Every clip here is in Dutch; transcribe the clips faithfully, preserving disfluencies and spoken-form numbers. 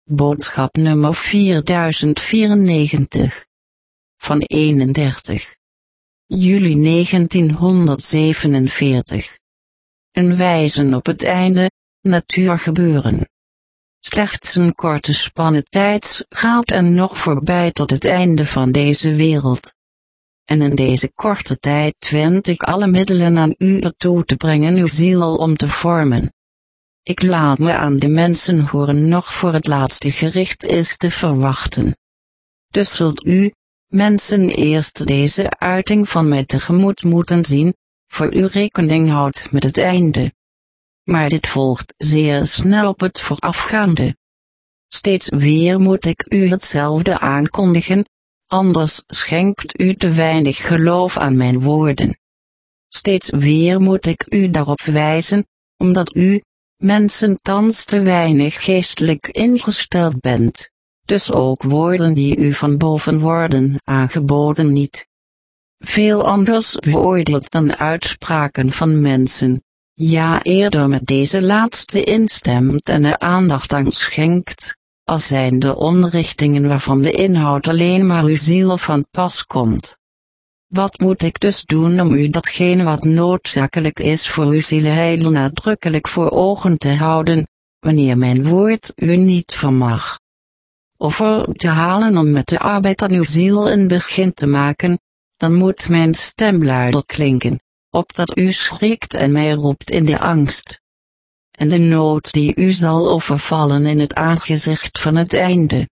Boodschap nummer vierduizend vierennegentig. Van eenendertig juli negentienhonderdzevenenveertig. Een wijzen op het einde, natuurgebeuren. Slechts een korte spanne tijd gaat en nog voorbij tot het einde van deze wereld. En in deze korte tijd wend ik alle middelen aan u ertoe te brengen uw ziel om te vormen. Ik laat me aan de mensen horen nog voor het laatste gericht is te verwachten. Dus zult u, mensen, eerst deze uiting van mij tegemoet moeten zien, voor u rekening houdt met het einde. Maar dit volgt zeer snel op het voorafgaande. Steeds weer moet ik u hetzelfde aankondigen, anders schenkt u te weinig geloof aan mijn woorden. Steeds weer moet ik u daarop wijzen, omdat u, mensen, thans te weinig geestelijk ingesteld bent, dus ook woorden die u van boven worden aangeboden niet. Veel anders beoordeeld dan uitspraken van mensen, ja eerder met deze laatste instemt en er aandacht aan schenkt, als zijn de onrichtingen waarvan de inhoud alleen maar uw ziel van pas komt. Wat moet ik dus doen om u datgene wat noodzakelijk is voor uw zieleheil nadrukkelijk voor ogen te houden, wanneer mijn woord u niet vermag? Of er te halen om met de arbeid aan uw ziel een begin te maken, dan moet mijn stem luider klinken, opdat u schrikt en mij roept in de angst. En de nood die u zal overvallen in het aangezicht van het einde.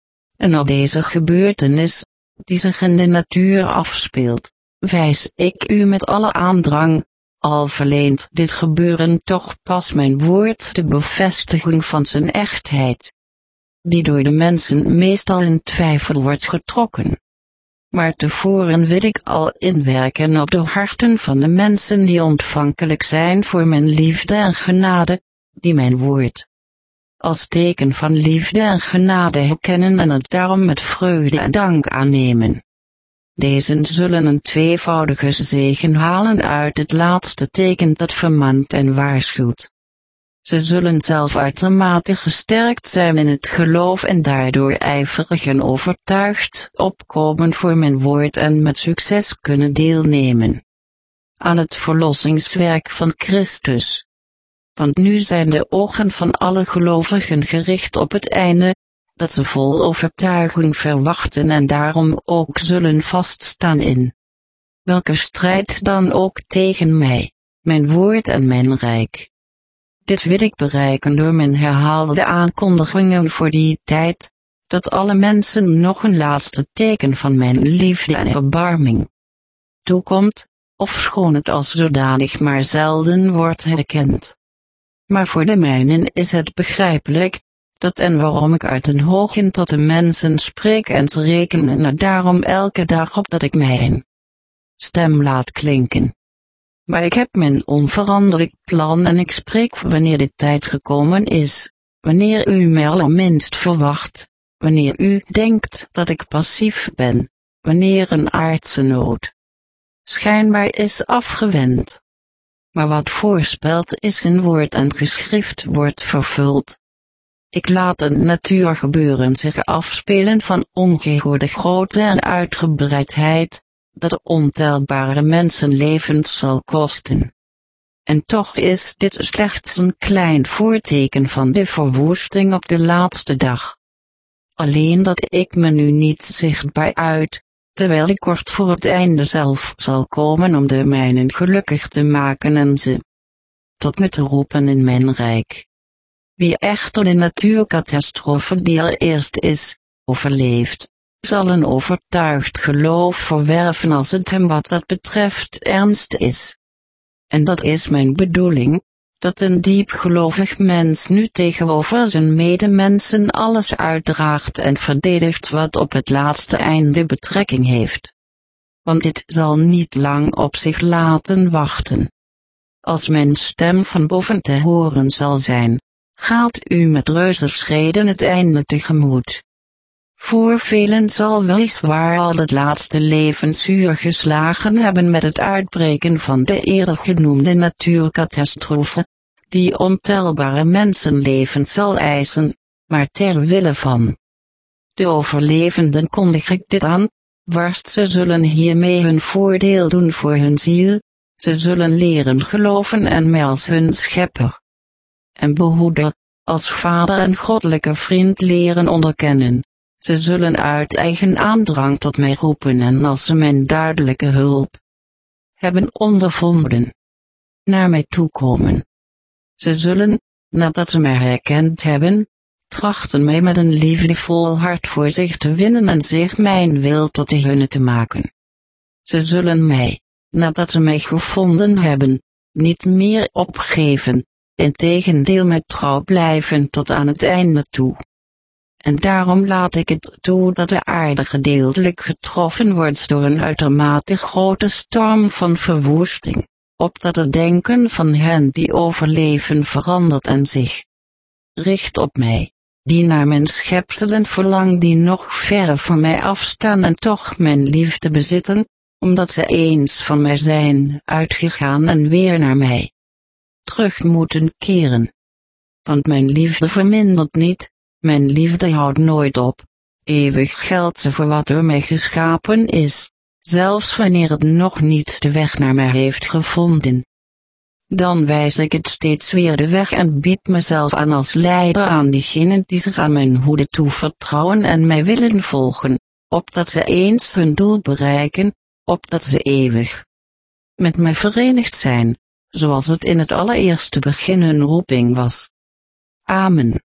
En op deze gebeurtenis, die zich in de natuur afspeelt, wijs ik u met alle aandrang, al verleent dit gebeuren toch pas mijn woord de bevestiging van zijn echtheid, die door de mensen meestal in twijfel wordt getrokken. Maar tevoren wil ik al inwerken op de harten van de mensen die ontvankelijk zijn voor mijn liefde en genade, die mijn woord als teken van liefde en genade herkennen en het daarom met vreugde en dank aannemen. Dezen zullen een tweevoudige zegen halen uit het laatste teken dat vermant en waarschuwt. Ze zullen zelf uitermate gesterkt zijn in het geloof en daardoor ijverig en overtuigd opkomen voor mijn woord en met succes kunnen deelnemen aan het verlossingswerk van Christus. Want nu zijn de ogen van alle gelovigen gericht op het einde, dat ze vol overtuiging verwachten en daarom ook zullen vaststaan in welke strijd dan ook tegen mij, mijn woord en mijn rijk. Dit wil ik bereiken door mijn herhaalde aankondigingen voor die tijd, dat alle mensen nog een laatste teken van mijn liefde en erbarming toekomt, ofschoon het als zodanig maar zelden wordt herkend. Maar voor de mijnen is het begrijpelijk, dat en waarom ik uit den hogen tot de mensen spreek en ze rekenen er daarom elke dag op dat ik mijn stem laat klinken. Maar ik heb mijn onveranderlijk plan en ik spreek wanneer de tijd gekomen is, wanneer u mij allerminst verwacht, wanneer u denkt dat ik passief ben, wanneer een aardse nood schijnbaar is afgewend. Maar wat voorspeld is in woord en geschrift wordt vervuld. Ik laat een natuurgebeuren zich afspelen van ongehoorde grootte en uitgebreidheid, dat ontelbare mensenlevens zal kosten. En toch is dit slechts een klein voorteken van de verwoesting op de laatste dag. Alleen dat ik me nu niet zichtbaar uit, terwijl ik kort voor het einde zelf zal komen om de mijnen gelukkig te maken en ze tot me te roepen in mijn rijk. Wie echter de natuurcatastrofe die al eerst is, overleeft, zal een overtuigd geloof verwerven als het hem wat dat betreft ernst is. En dat is mijn bedoeling, dat een diepgelovig mens nu tegenover zijn medemensen alles uitdraagt en verdedigt wat op het laatste einde betrekking heeft. Want dit zal niet lang op zich laten wachten. Als mijn stem van boven te horen zal zijn, gaat u met reuzenschreden het einde tegemoet. Voor velen zal weliswaar al het laatste levensuur geslagen hebben met het uitbreken van de eerder genoemde natuurcatastrofe, die ontelbare mensenlevens zal eisen, maar ter wille van de overlevenden kondig ik dit aan, warst ze zullen hiermee hun voordeel doen voor hun ziel, ze zullen leren geloven en mij als hun schepper en behoeder, als vader en goddelijke vriend leren onderkennen. Ze zullen uit eigen aandrang tot mij roepen en als ze mijn duidelijke hulp hebben ondervonden, naar mij toekomen. Ze zullen, nadat ze mij herkend hebben, trachten mij met een liefdevol hart voor zich te winnen en zich mijn wil tot de hunne te maken. Ze zullen mij, nadat ze mij gevonden hebben, niet meer opgeven, integendeel mij trouw blijven tot aan het einde toe. En daarom laat ik het toe dat de aarde gedeeltelijk getroffen wordt door een uitermate grote storm van verwoesting, opdat het denken van hen die overleven verandert en zich richt op mij, die naar mijn schepselen verlang die nog verre van mij afstaan en toch mijn liefde bezitten, omdat ze eens van mij zijn uitgegaan en weer naar mij terug moeten keren. Want mijn liefde vermindert niet, mijn liefde houdt nooit op, eeuwig geldt ze voor wat door mij geschapen is, zelfs wanneer het nog niet de weg naar mij heeft gevonden. Dan wijs ik het steeds weer de weg en bied mezelf aan als leider aan diegenen die zich aan mijn hoede toevertrouwen en mij willen volgen, opdat ze eens hun doel bereiken, opdat ze eeuwig met mij verenigd zijn, zoals het in het allereerste begin hun roeping was. Amen.